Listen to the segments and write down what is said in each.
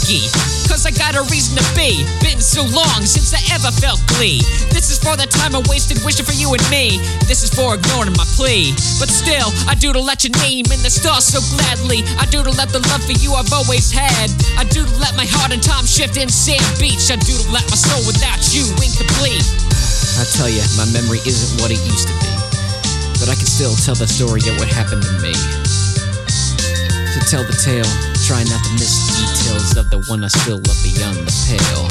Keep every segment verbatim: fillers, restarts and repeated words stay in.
cranky, cause I got a reason to be. Been so long since I ever felt glee. This is for the time I wasted wishing for you and me. This is for ignoring my plea. But still, I do to let your name in the stars so gladly. I do to let the love for you I've always had. I do to let my heart and time shift in sand beach. I do to let my soul without you incomplete. I tell you, my memory isn't what it used to be, but I can still tell the story of what happened to me. To tell the tale, try not to miss details of the one I still love beyond the pale.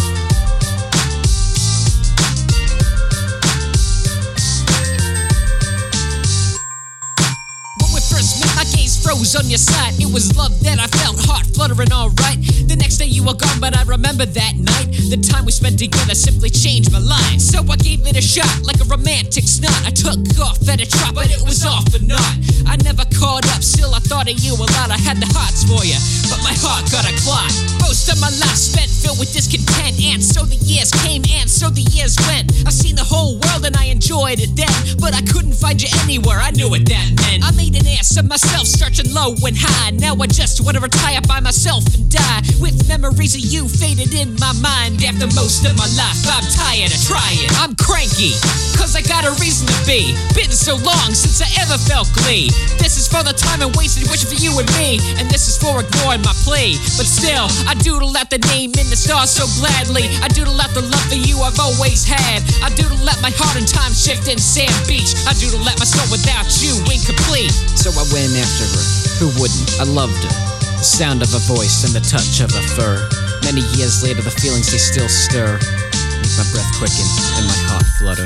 My gaze froze on your side. It was love that I felt, heart fluttering alright. The next day you were gone, but I remember that night. The time we spent together simply changed my life. So I gave it a shot, like a romantic snot. I took off at a trot, but it was all for naught. I never caught up, still I thought of you a lot. I had the hots for you, but my heart got a clot. Most of my life spent filled with discontent, and so the years came and so the years went. I've seen the whole world and I enjoyed it then, but I couldn't find you anywhere, I knew what that meant. I made an ass of myself, searching low and high. Now I just wanna retire by myself and die, with memories of you faded in my mind. After most of my life, I'm tired of trying. I'm cranky, cause I got a reason to be. Been so long since I ever felt glee. This is for the time I wasted wishing for you and me, and this is for ignoring my plea. But still, I do to let the name in the stars so gladly. I do to let the love for you I've always had. I do to let my heart and time shift in sand beach. I do to let my soul without you incomplete. So I went after her, who wouldn't? I loved her. The sound of a voice and the touch of a fur. Many years later the feelings they still stir, make my breath quicken and my heart flutter.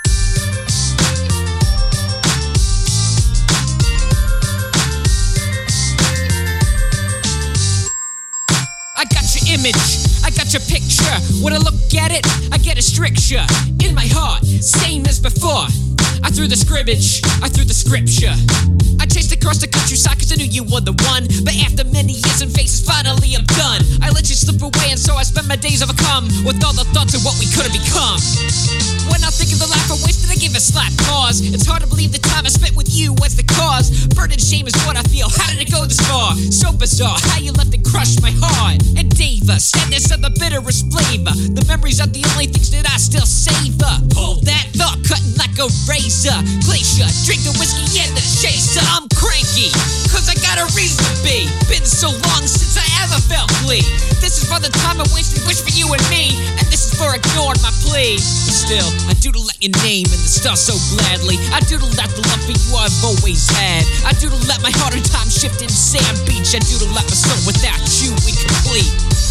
I got your image, I got your picture. When I look at it, I get a stricture in my heart, same as before. I threw the scrimmage, I threw the scripture. I chased across the countryside cause I knew you were the one. But after many years and faces, finally I'm done. I let you slip away and so I spent my days overcome with all the thoughts of what we could have become. When I think of the life I wasted, I give a slight pause. It's hard to believe the time I spent with you was the cause. Burden shame is what I feel, how did it go this far? So bizarre, how you left and crushed my heart. And diva, sadness of the bitterest flavor. The memories are the only things that I still savor. Hold that thought, cutting like a razor. Glacier, drink the whiskey and the chaser. I'm cranky, cause I got a reason to be. Been so long since I ever felt glee. This is for the time I wasted, wish for you and me, and this is for ignoring my plea. But still, I do to let your name in the stars so gladly. I do to let the love for you I've always had. I do to let my heart and time shift in sand beach. I do to let my soul without you incomplete.